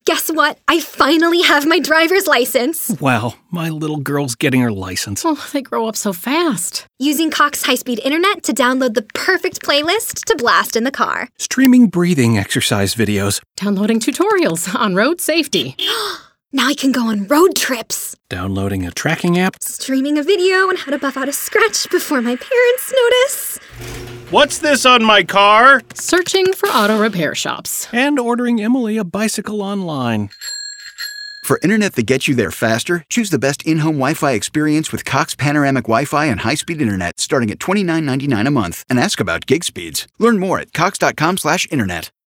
Guess what? I finally have my driver's license. Wow, my little girl's getting her license. Oh, they grow up so fast. Using Cox high-speed internet to download the perfect playlist to blast in the car. Streaming breathing exercise videos. Downloading tutorials on road safety. Now I can go on road trips. Downloading a tracking app. Streaming a video on how to buff out a scratch before my parents notice. What's this on my car? Searching for auto repair shops. And ordering Emily a bicycle online. For internet that gets you there faster, choose the best in-home Wi-Fi experience with Cox Panoramic Wi-Fi and high-speed internet starting at $29.99 a month. And ask about gig speeds. Learn more at cox.com/internet.